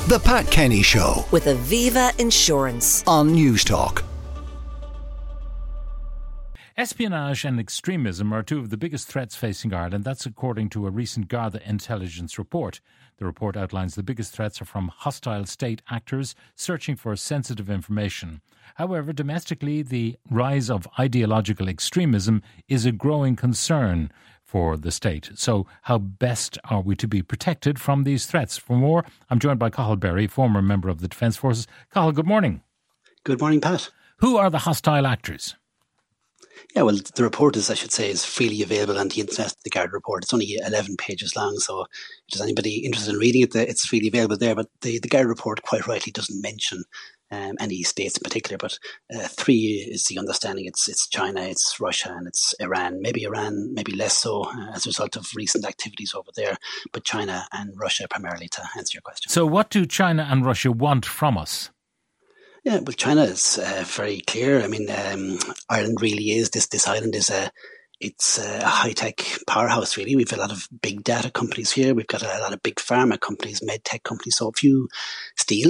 The Pat Kenny Show with Aviva Insurance on Newstalk. Espionage and extremism are two of the biggest threats facing Ireland. That's according to a recent Garda intelligence report. The report outlines the biggest threats are from hostile state actors searching for sensitive information. However, domestically, the rise of ideological extremism is a growing concern for the state. So how best are we to be protected from these threats? For more, I'm joined by Cathal Berry, former member of the Defence Forces. Cathal, good morning. Good morning, Pat. Who are the hostile actors? Yeah, well, the report is freely available on the internet, the Garda report. It's only 11 pages long, so if there's anybody interested in reading it, it's freely available there. But the Garda report quite rightly doesn't mention any states in particular, but three is the understanding. It's China, it's Russia, and it's Iran, maybe less so as a result of recent activities over there, but China and Russia primarily, to answer your question. So what do China and Russia want from us? Yeah, well, China is very clear. I mean, Ireland really is, this island is it's a high-tech powerhouse, really. We've a lot of big data companies here. We've got a lot of big pharma companies, med-tech companies. So if you steal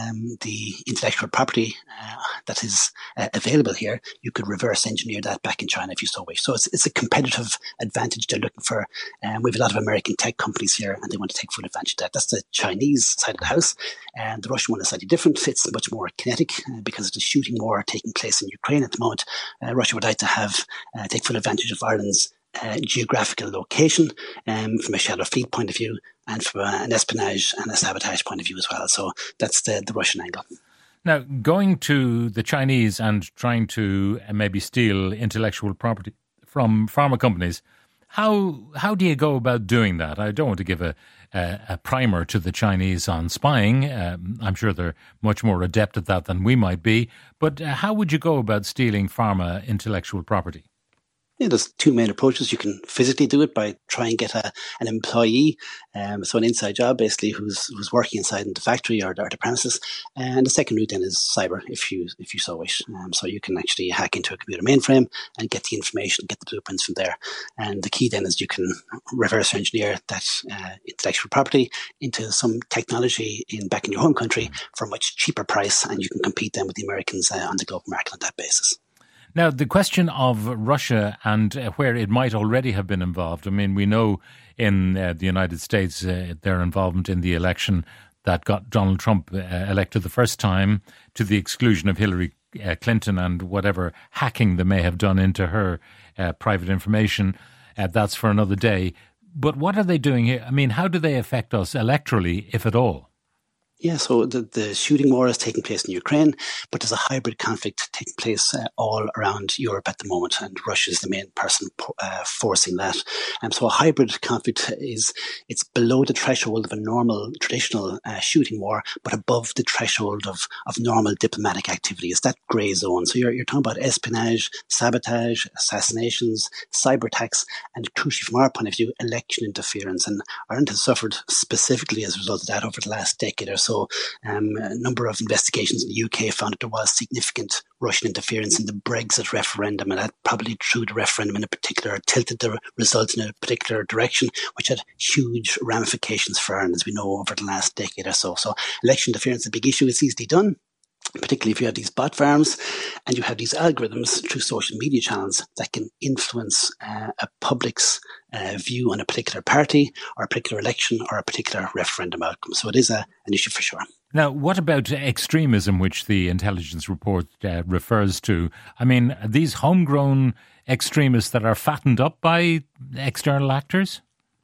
the intellectual property that is available here, you could reverse engineer that back in China if you so wish. So it's a competitive advantage they're looking for. We have a lot of American tech companies here, and they want to take full advantage of that. That's the Chinese side of the house. And the Russian one is slightly different. It's much more kinetic because of the shooting war taking place in Ukraine at the moment. Russia would like to have take full advantage of Ireland's geographical location from a shadow fleet point of view, and from an espionage and a sabotage point of view as well. So that's the Russian angle. Now, going to the Chinese and trying to maybe steal intellectual property from pharma companies, how do you go about doing that? I don't want to give a primer to the Chinese on spying. I'm sure they're much more adept at that than we might be. But how would you go about stealing pharma intellectual property? Yeah, there's two main approaches. You can physically do it by trying to get an employee, so an inside job basically, who's working inside in the factory or the premises. And the second route then is cyber, if you so wish. So you can actually hack into a computer mainframe and get the information, get the blueprints from there. And the key then is you can reverse engineer that intellectual property into some technology back in your home country for a much cheaper price, and you can compete then with the Americans on the global market on that basis. Now, the question of Russia and where it might already have been involved. I mean, we know in the United States their involvement in the election that got Donald Trump elected the first time, to the exclusion of Hillary Clinton and whatever hacking they may have done into her private information. That's for another day. But what are they doing here? I mean, how do they affect us electorally, if at all? Yeah, so the shooting war is taking place in Ukraine, but there's a hybrid conflict taking place all around Europe at the moment, and Russia is the main person forcing that. So a hybrid conflict it's below the threshold of a normal, traditional shooting war, but above the threshold of normal diplomatic activity. It's that grey zone. So you're talking about espionage, sabotage, assassinations, cyber attacks, and crucially from our point of view, election interference. And Ireland has suffered specifically as a result of that over the last decade or so. A number of investigations in the UK found that there was significant Russian interference in the Brexit referendum, and that probably threw the referendum in a particular, tilted the results in a particular direction, which had huge ramifications for Ireland, as we know, over the last decade or so. So election interference is a big issue. It's easily done, particularly if you have these bot farms and you have these algorithms through social media channels that can influence a public's view on a particular party or a particular election or a particular referendum outcome. So it is an issue for sure. Now, what about extremism, which the intelligence report refers to? I mean, are these homegrown extremists that are fattened up by external actors?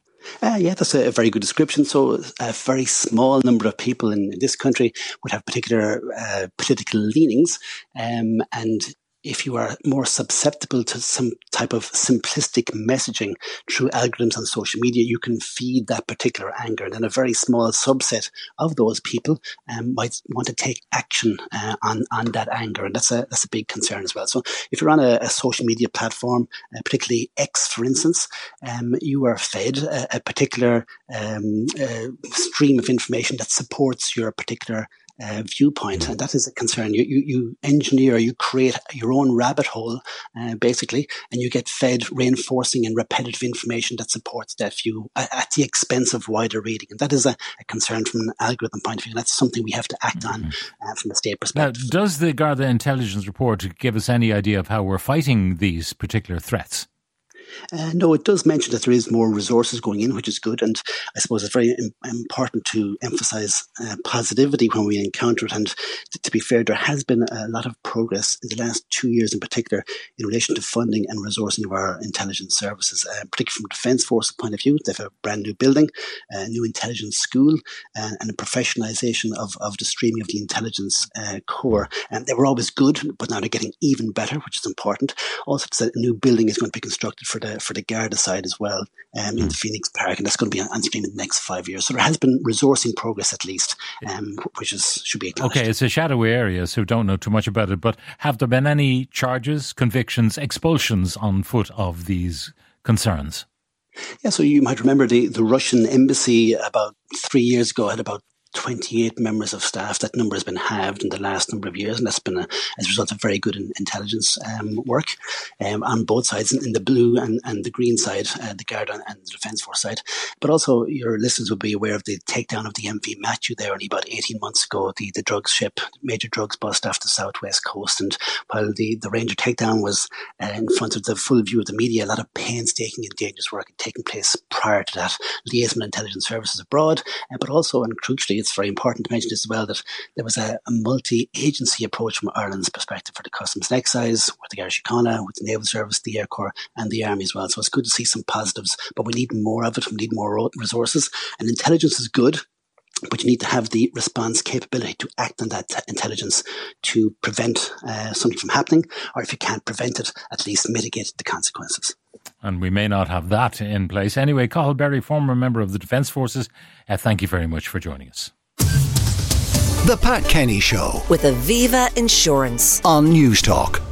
Yeah, that's a very good description. So a very small number of people in this country would have particular political leanings, and if you are more susceptible to some type of simplistic messaging through algorithms on social media, you can feed that particular anger. And then a very small subset of those people might want to take action on that anger. And that's a big concern as well. So if you're on a social media platform, particularly X, for instance, you are fed a particular stream of information that supports your particular viewpoint, and that is a concern. You engineer, you create your own rabbit hole, basically, and you get fed reinforcing and repetitive information that supports that view at the expense of wider reading. And that is a concern from an algorithm point of view. And that's something we have to act on from a state perspective. Now, does the Garda intelligence report give us any idea of how we're fighting these particular threats? No, it does mention that there is more resources going in, which is good. And I suppose it's very important to emphasise positivity when we encounter it. And to be fair, there has been a lot of progress in the last 2 years in particular in relation to funding and resourcing of our intelligence services, particularly from a Defence Force point of view. They have a brand new building, a new intelligence school, and a professionalisation of the streaming of the intelligence core. And they were always good, but now they're getting even better, which is important. Also, a new building is going to be constructed for the Garda side as well, in the Phoenix Park, and that's going to be on stream in the next 5 years. So there has been resourcing progress at least, which should be acknowledged. Okay, it's a shadowy area, so don't know too much about it, but have there been any charges, convictions, expulsions on foot of these concerns? Yeah, so you might remember the Russian embassy about 3 years ago had about 28 members of staff. That number has been halved in the last number of years, and that's been as a result of very good intelligence work on both sides, in the blue and the green side, the Garda and the Defence Force side. But also, your listeners will be aware of the takedown of the MV Matthew there only about 18 months ago, the drugs ship, major drugs bust off the southwest coast. And while the Ranger takedown was in front of the full view of the media, a lot of painstaking and dangerous work had taken place prior to that, liaison with intelligence services abroad, but also, and crucially, it's very important to mention this as well, that there was a multi-agency approach from Ireland's perspective for the Customs and Excise, with the Garda Síochána, with the Naval Service, the Air Corps and the Army as well. So it's good to see some positives, but we need more of it. We need more resources. And intelligence is good, but you need to have the response capability to act on that intelligence to prevent something from happening, or if you can't prevent it, at least mitigate the consequences. And we may not have that in place. Anyway, Cathal Berry, former member of the Defence Forces, thank you very much for joining us. The Pat Kenny Show with Aviva Insurance on News Talk.